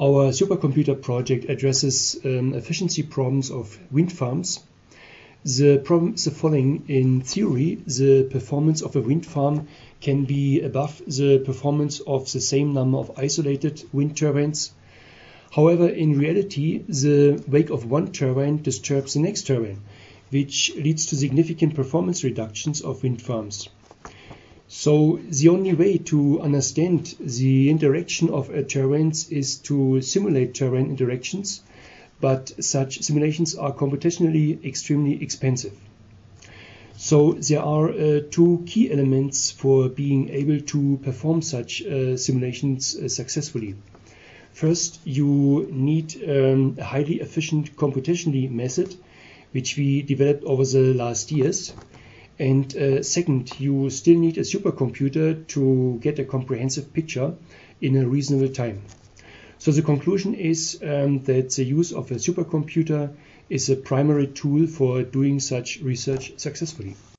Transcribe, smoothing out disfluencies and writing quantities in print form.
Our supercomputer project addresses efficiency problems of wind farms. The problem is the following. In theory, the performance of a wind farm can be above the performance of the same number of isolated wind turbines. However, in reality, the wake of one turbine disturbs the next turbine, which leads to significant performance reductions of wind farms. So the only way to understand the interaction of turbines is to simulate turbine interactions, but such simulations are computationally extremely expensive. So there are two key elements for being able to perform such simulations successfully. First, you need a highly efficient computationally method, which we developed over the last years. And second, you still need a supercomputer to get a comprehensive picture in a reasonable time. So the conclusion is that the use of a supercomputer is a primary tool for doing such research successfully.